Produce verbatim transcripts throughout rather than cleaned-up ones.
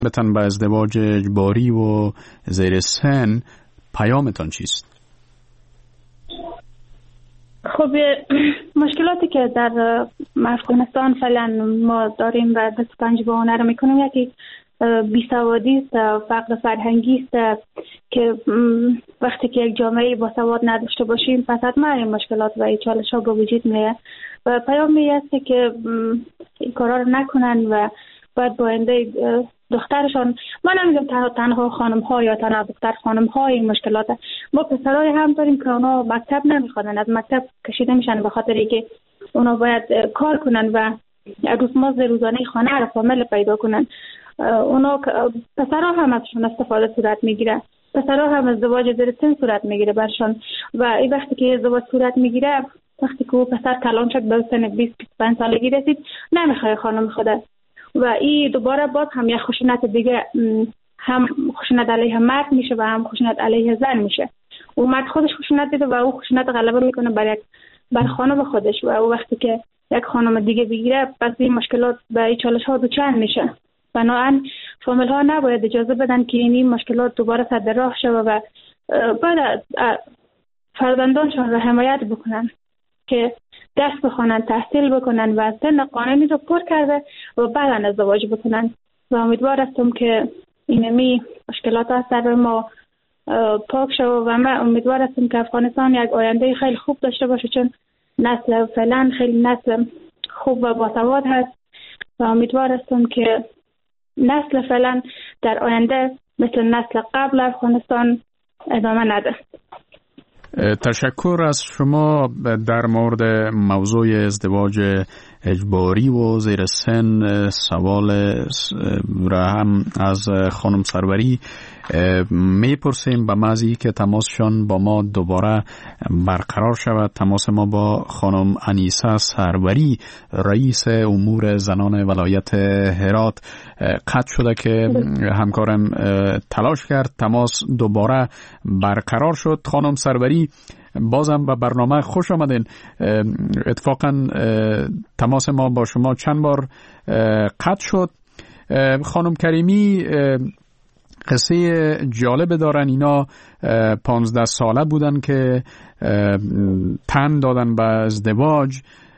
بتن به ازدواج اجباری و زیر سن، پیامتان چیست؟ خب مشکلاتی که در افغانستان فعلا ما داریم و دست پنج به هنر میکنیم، یکی بیسوادی است، فقر فرهنگی است که وقتی که یک جامعه با سواد نداشته باشیم پس حتما این مشکلات و این چالش ها به وجود میاد و پیام می است که این کارا رو نکنن و باید با آینده دخترشان، من نمیگم تنها تنها خانم ها یا تنها دختر خانم ها این مشکلات، ما پسرای هم داریم که اونا مکتب نمیخوادن، از مکتب کشیده میشن به خاطر اینکه اونا باید کار کنن و روزمزد روزانه خانه را کامل پیدا کنن. اونا پسرها هم ازشون استفاده صورت میگیره، پسرها هم ازدواج زیر سن صورت میگیره برشان و این وقتی که ازدواج صورت میگیره، وقتی که پسر کلان شد به سن بیست بیست و پنج سالگی رسید نمیخواد خانم خوده و این دوباره باز هم یک خشونت دیگه، هم خشونت علیه مرد میشه و هم خشونت علیه زن میشه. و مرد خودش خشونت دیده و او خشونت غلبه میکنه بر یک بر خانم خودش و او وقتی که یک خانم دیگه بگیره پس این مشکلات به این چالش ها دوچار میشه. بنابراین فامیل ها نباید اجازه بدن که این مشکلات دوباره سر در راه شود و باید فرزندانشان را حمایت بکنن که دست بخونن، تحصیل بکنن و سن قانونی رو پر کرده و بعداً ازدواج بکنن و امیدوار هستم که اینمی مشکلات از سر ما پاک شود و من امیدوار هستم که افغانستان یک آینده خیلی خوب داشته باشه، چون نسل فعلا خیلی نسل خوب و باسواد هست و امیدوار هستم که نسل فعلا در آینده مثل نسل قبل افغانستان ادامه نده. تشکر از شما. در مورد موضوع ازدواج اجباری و زیر سن سوال را هم از خانم سروری میپرسیم به محضی که تماسشان با ما دوباره برقرار شود. تماس ما با خانم انیسه سروری، رئیس امور زنان ولایت هرات قطع شده که همکارم تلاش کرد تماس دوباره برقرار شد. خانم سروری بازم به برنامه خوش آمدین. اتفاقا تماس ما با شما چند بار قطع شد. خانم کریمی قصه جالب دارن. اینا پانزده ساله بودن که تن دادن به ازدواج.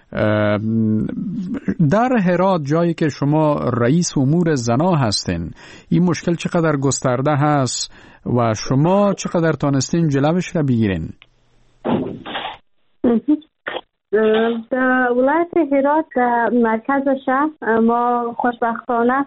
در هرات، جایی که شما رئیس امور زنا هستین، این مشکل چقدر گسترده هست و شما چقدر تانستین جلوش را بگیرین؟ در ولایت هرات در مرکز شهر ما خوشبختانه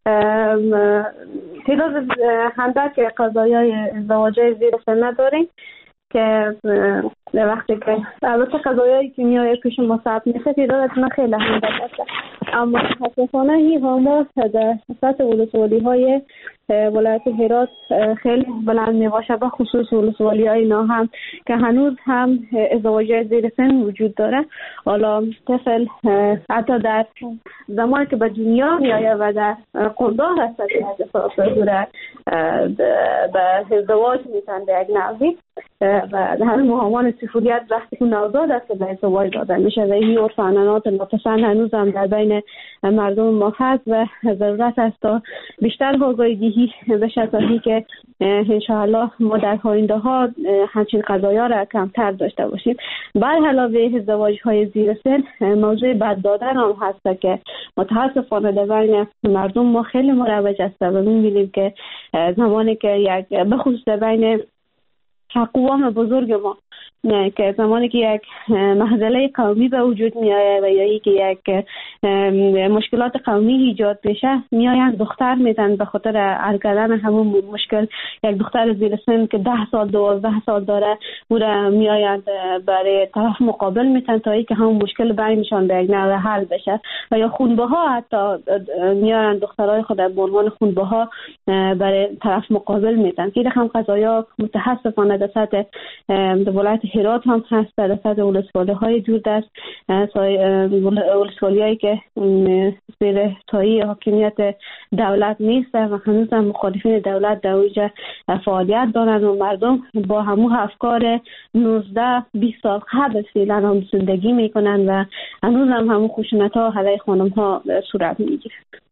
تعداد اندک قضایای ازدواج زیر سن نداریم که وقتی که البته قضایایی که میاد پیش ما ثبت میشه تعدادشون خیلی اندک است، اما متاسفانه این ما در سطح ولسوالی‌های ولایت هرات خیلی بلند میباشه، به خصوص ولسوالی‌های ناهم که هنوز هم ازدواج زیر سن وجود داره. حالا طفل حتی در زمانی که به دنیا میآید و در قربان هست که از صورت به ازدواج میتن به یک نوعی و در مهمان طفولیت وقتی که نوزاد است که به ازدواج دادن میشه و این عرف عنعنات ناپسند هنوز هم در بین مردم ما هست و ضرورت است تا بیشتر آگاهی بشه تا اینکه انشاءالله ما در آینده ها همچین قضایا را کمتر داشته باشیم. بر علاوه ازدواج های زیر سن موضوع بد دادن هم هست که متاسفانه در بین مردم ما خیلی مروج است و می‌بینیم که زمانی که یک به خصوص بین اقوام بزرگ ما که زمانی که یک مهزله قومی به وجود می آید و یا که یک مشکلات قومی ایجاد بشه میآیند دختر میدن به خاطر حل کردن همون مشکل. یک دختر زیر سن که ده سال دوازده سال داره او را میآیند برای طرف مقابل میتن تا اینکه همون مشکل بینشان به یک نحو حل بشه و یا خونبه ها حتی میآیند دخترای خود به عنوان خونبه ها برای طرف مقابل میتن که هم قضایا متاسفانه در سطح ولایت هرات هم هست، در سطح ولسوالی‌های دوردست، ولسوالی‌هایی که زیر سایه حاکمیت دولت نیست و هنوز هم مخالفین دولت در اونجا فعالیت دارند و مردم با همون افکار نوزده بیست سال قبل فعلا هم زندگی میکنن و هنوز هم همون خشونت‌ها علیه خانم‌ها صورت میگیره.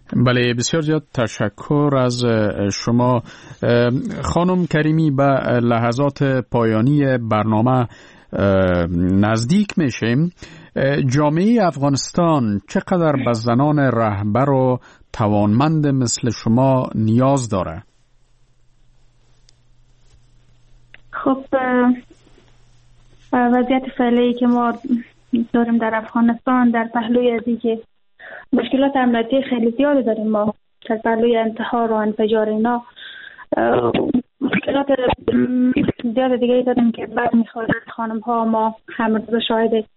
بله، بسیار زیاد تشکر از شما. خانم کریمی، به لحظات پایانی برنامه نزدیک میشیم. جامعه افغانستان چقدر به زنان رهبر و توانمند مثل شما نیاز داره؟ خب وضعیت فعلی که ما داریم در افغانستان در پهلوی از اینکه مشکلات امنیتی خیلی زیادی داریم، ما در پهلوی انتحار و انفجار اینا مشکلات زیاد دیگه داریم که بعد میخواد خانم ها ما همه روز شاهد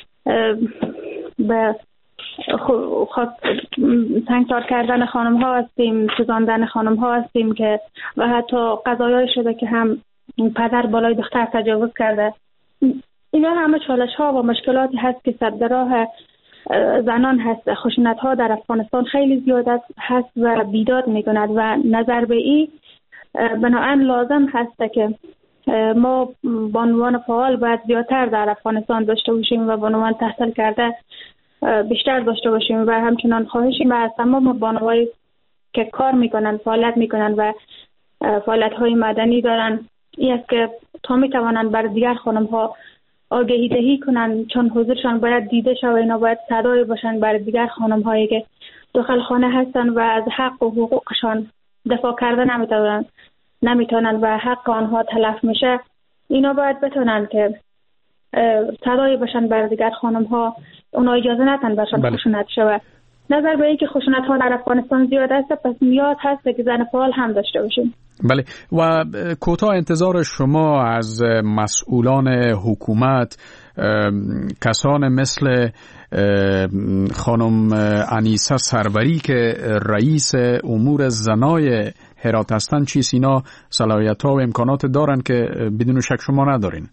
به خود تنگتار کردن خانم ها هستیم، سوزاندن خانم ها هستیم که و حتی قضایای شده که هم پدر بالای دختر تجاوز کرده. اینا همه چالش ها و مشکلاتی هست که سر در راه زنان هست. خشونت ها در افغانستان خیلی زیاد هست و بیداد میکند و نظر به این بنابراین لازم هست که ما با عنوان فعال باید زیادتر در افغانستان داشته باشیم و با عنوان تحصیل کرده بیشتر داشته باشیم و همچنان خواهشیم از تمام بانوایی که کار میکنن، فعالیت میکنن و فعالیت های مدنی دارن این است که تا میتوانند بر دیگر خانم ها آگهی دهی کنن، چون حضورشان باید دیده شود. اینا باید صدای باشن بر دیگر خانم هایی که داخل خانه هستن و از حق و حقوقشان دفاع کرده نمیتونن نمیتونن و حق آنها تلف میشه. اینا باید بتونن که صدای باشن بر دیگر خانم ها، اونا اجازه ندن برشان بله. خشونت شود. نظر به این که خشونت ها در افغانستان زیاد است، پس نیاز هست که زن فعال هم داشته باشیم. بله، و کوتاه انتظار شما از مسئولان حکومت، کسان مثل خانم انیسه سروری که رئیس امور زنای هرات هستند، چیست؟ اینا صلاحیت ها و امکانات دارن که بدون شک شما ندارین؟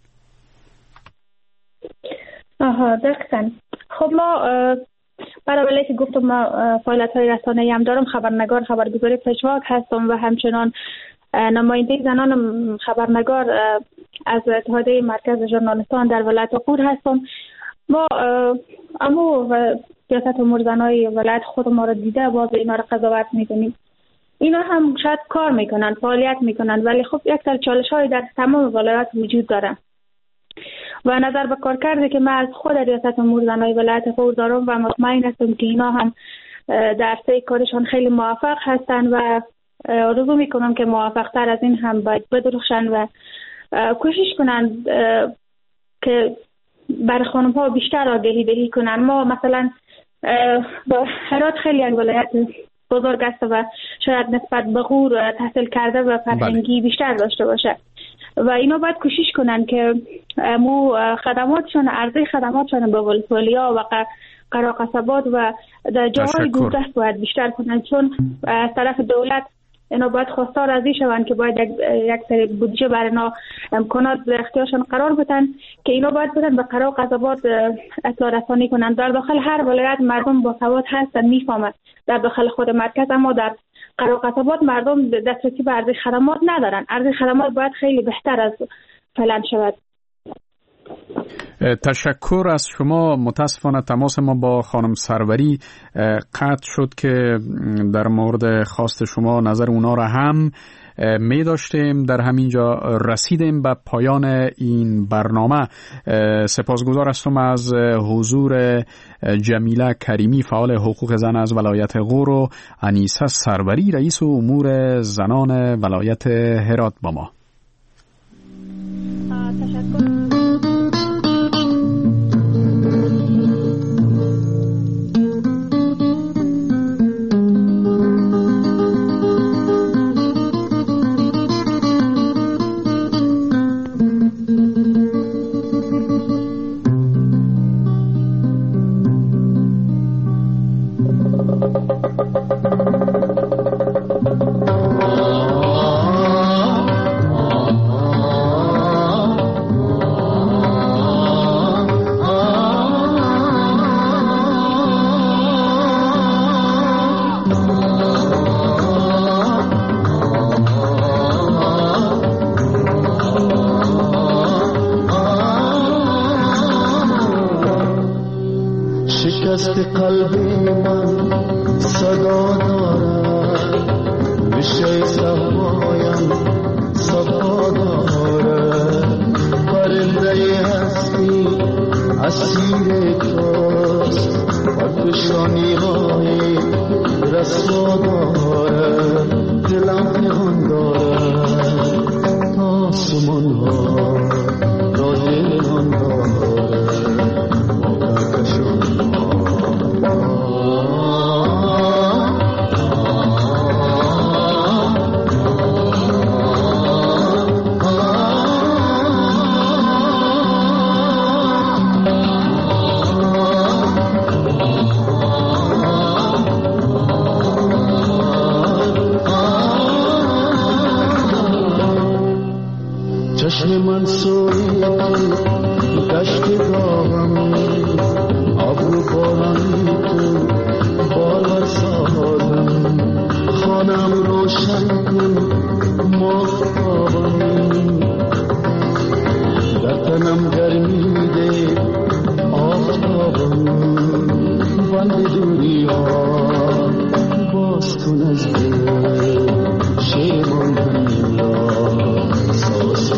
آها دقیقاً. خب ما برای که گفتم ما فعالیت های رسانه‌ای هم دارم، خبرنگار خبرگزاری پژواک هستم و همچنان نماینده زنان خبرنگار از اتحادیه مرکز ژورنالیستان در ولایت غور هستم. ما اما سیاست امور زنای ولایت خود ما را دیده باز اینا را قضاوت میکنیم. اینا هم شاید کار میکنن، فعالیت میکنن، ولی خب یک سری چالش های در تمام ولایت وجود داره و نظر به کار کرده که من از خود ریاست امور زنای ولایت غور دارم و مطمئن هستم که اینا هم در سه کارشان خیلی موفق هستن و آرزو میکنم که موفق تر از این هم باید بدرخشن و کوشش کنن که بر خانم ها بیشتر آگهی دهی کنن. ما مثلا با هرات خیلی یک ولایت بزرگ است و شاید نسبت به غور تحصیل کرده و فرهنگی بیشتر داشته باشه و اینا باید کوشش کنن که مو خدماتشون، عرضه خدماتشون به ولسوالی‌ها و قراقصبات و در جاهای دوردست باید بیشتر کنن، چون از طرف دولت اینا باید خواستار از این شوند که باید یک سری بودجه برای اینا امکانات در اختیارشان قرار بدن که اینا باید بدن به قراقصبات اطلاع رسانی کنن. در داخل هر ولایت مردم با سواد هستن، میفهمن در داخل خود مرکز، اما در قراقصبات مردم دسترسی به عرضه خدمات ندارن. عرضه خدمات باید خیلی بهتر از فعلا شود. تشکر از شما. متاسفانه تماس ما با خانم سروری قطع شد که در مورد خواست شما نظر اونا را هم می داشتیم. در همینجا رسیدیم به پایان این برنامه. سپاسگزار هستم از حضور جمیله کریمی، فعال حقوق زن از ولایت غور، و انیسه سروری، رئیس امور زنان ولایت هرات با ما. تشکر. شکست قلب من صدا عشق صفایم صفا دارد پرنده هستی اسیر توست پرفشانی های رسوا دارد دلم پنهان دارد تا آسمان ها را دلان دارد با کهکشان چشم من سوی دشت داغم ابرو بارانی تو بالا سالم خانم روشن کن ماهتابم در تنم گرمی ده آفتابم بند دوری ها باز کن از دل شیمان همین را ساز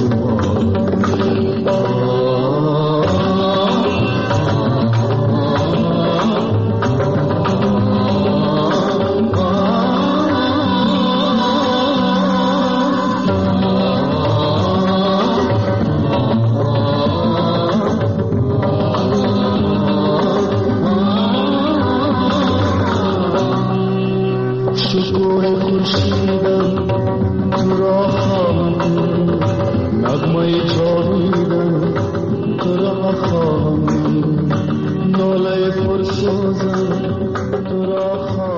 شکوه خورشیدم تو را خواهم نغمه جاویدم تو را خواهم ناله پرسوزم تو را خواهم